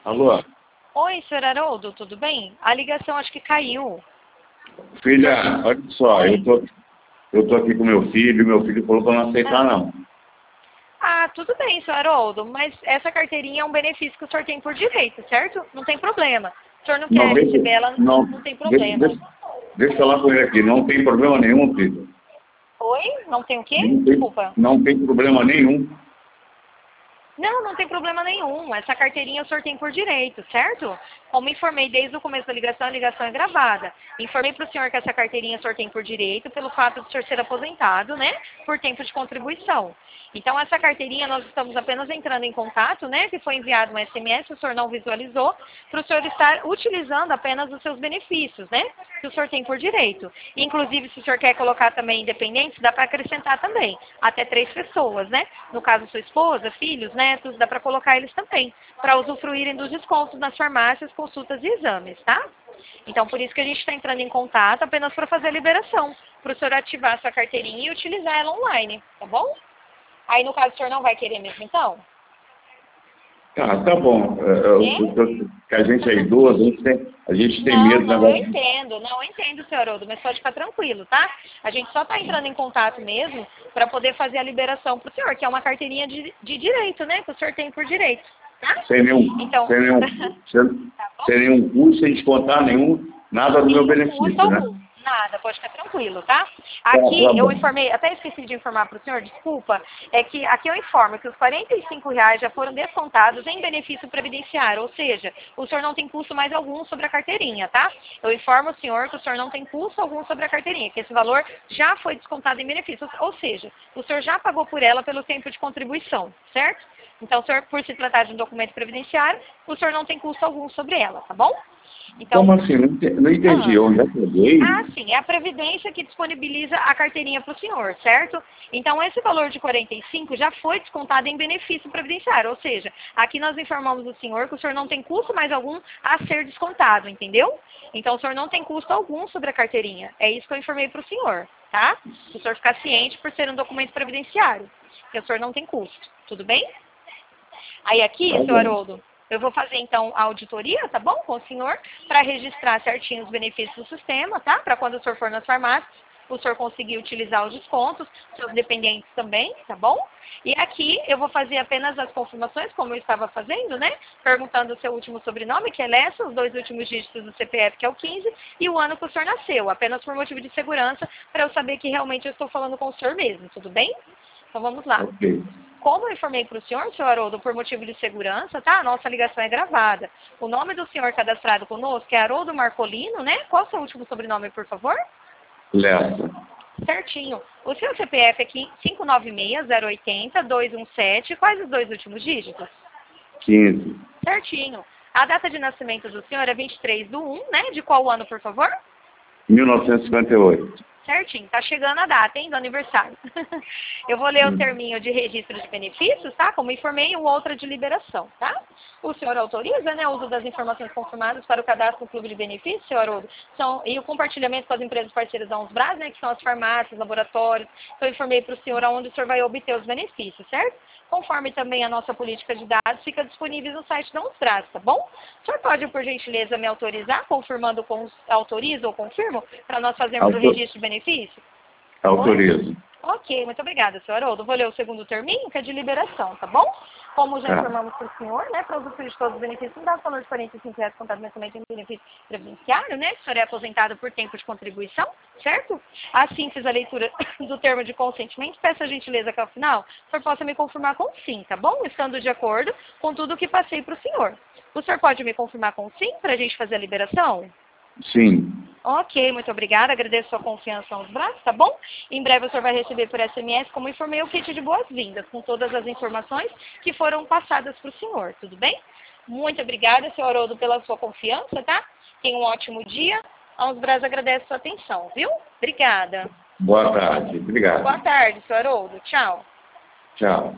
Alô? Oi, senhor Haroldo, tudo bem? A ligação acho que caiu. Filha, olha só, Oi. eu tô aqui com meu filho falou para não aceitar não. Ah, tudo bem, senhor Haroldo, mas essa carteirinha é um benefício que o senhor tem por direito, certo? Não tem problema. O senhor não Não, quer receber ela, não, não tem problema. deixa eu falar com ele aqui, não tem problema nenhum, filho. Oi? Não tem o quê? Desculpa. Não tem problema nenhum. Não tem problema nenhum. Essa carteirinha o senhor tem por direito, certo? Como informei desde o começo da ligação, a ligação é gravada. Informei para o senhor que essa carteirinha o senhor tem por direito pelo fato de o senhor ser aposentado, né? Por tempo de contribuição. Então, essa carteirinha nós estamos apenas entrando em contato, né? Que foi enviado um SMS, o senhor não visualizou, para o senhor estar utilizando apenas os seus benefícios, né? Que o senhor tem por direito. Inclusive, se o senhor quer colocar também independentes, dá para acrescentar também. Até 3 pessoas, né? No caso, sua esposa, filhos, netos, dá para colocar eles também. Para usufruírem dos descontos nas farmácias, consultas e exames, tá? Então, por isso que a gente está entrando em contato apenas para fazer a liberação. Para o senhor ativar a sua carteirinha e utilizar ela online, tá bom? Aí, no caso, o senhor não vai querer mesmo, então? Tá bom. Que a gente é idoso, a gente tem medo da Não, eu entendo, senhor Haroldo, mas pode ficar tranquilo, tá? A gente só está entrando em contato mesmo para poder fazer a liberação para o senhor, que é uma carteirinha de direito, né? Que o senhor tem por direito, tá? Sem nenhum, Então, sem nenhum custo, sem descontar nada do meu benefício, né? Nada, pode ficar tranquilo, tá? Aqui Tá eu bom. informei, até esqueci de informar para o senhor, desculpa, é que aqui eu informo que os R$ 45 já foram descontados em benefício previdenciário, ou seja, o senhor não tem custo mais algum sobre a carteirinha, tá? Eu informo o senhor que o senhor não tem custo algum sobre a carteirinha, que esse valor já foi descontado em benefício, ou seja, o senhor já pagou por ela pelo tempo de contribuição, certo? Então, o senhor, por se tratar de um documento previdenciário, o senhor não tem custo algum sobre ela, tá bom? Então, Como assim? Não entendi. Eu já peguei? sim, é a Previdência que disponibiliza a carteirinha para o senhor, certo? Então, esse valor de 45 já foi descontado em benefício previdenciário, ou seja, aqui nós informamos o senhor que o senhor não tem custo mais algum a ser descontado, entendeu? Então, o senhor não tem custo algum sobre a carteirinha. É isso que eu informei para o senhor, tá? O senhor ficar ciente por ser um documento previdenciário, que o senhor não tem custo, tudo bem? Aí aqui, Tá senhor bom. Haroldo, eu vou fazer então a auditoria, tá bom? Com o senhor, para registrar certinho os benefícios do sistema, tá? Para quando o senhor for nas farmácias, o senhor conseguir utilizar os descontos, seus dependentes também, tá bom? E aqui eu vou fazer apenas as confirmações, como eu estava fazendo, né? Perguntando o seu último sobrenome, que é Lessa, os 2 últimos dígitos do CPF, que é o 15, e o ano que o senhor nasceu, apenas por motivo de segurança, para eu saber que realmente eu estou falando com o senhor mesmo, tudo bem? Então vamos lá. Ok. Como eu informei para o senhor Haroldo, por motivo de segurança, tá? A nossa ligação é gravada. O nome do senhor cadastrado conosco é Haroldo Marcolino, né? Qual é o seu último sobrenome, por favor? Lessa. Certinho. O seu CPF é aqui 596-080-217. Quais os 2 últimos dígitos? 15. Certinho. A data de nascimento do senhor é 23/1, né? De qual ano, por favor? 1958. Certinho, tá chegando a data, hein, do aniversário. Eu vou ler o terminho de registro de benefícios, tá? Como informei, e o outro de liberação, tá? O senhor autoriza, né, o uso das informações confirmadas para o cadastro do clube de benefícios, senhor Haroldo? E o compartilhamento com as empresas parceiras da UNSBRAS, né, que são as farmácias, laboratórios. Então, eu informei para o senhor aonde o senhor vai obter os benefícios, certo? Conforme também a nossa política de dados, fica disponível no site da UNSBRAS, tá bom? O senhor pode, por gentileza, me autorizar, confirmando, autoriza ou confirmo, para nós fazermos o registro de benefício? Autorizo. Ok, muito obrigada, senhor Haroldo. Vou ler o segundo terminho, que é de liberação, tá bom? Como já informamos para o senhor, né, para usufruir de todos os benefícios, não dá o valor de R$ 45 contado mensalmente em benefício previdenciário, né, que o senhor é aposentado por tempo de contribuição, certo? Assim fiz a leitura do termo de consentimento, peço a gentileza que ao final o senhor possa me confirmar com sim, tá bom? Estando de acordo com tudo o que passei para o senhor. O senhor pode me confirmar com sim, para a gente fazer a liberação? Sim. Ok, muito obrigada. Agradeço sua confiança aos braços, tá bom? Em breve o senhor vai receber por SMS, como informei, o kit de boas-vindas, com todas as informações que foram passadas para o senhor, tudo bem? Muito obrigada, senhor Haroldo, pela sua confiança, tá? Tenha um ótimo dia. A Unsbras agradece sua atenção, viu? Obrigada. Boa tarde. Obrigado. Boa tarde, senhor Haroldo. Tchau. Tchau.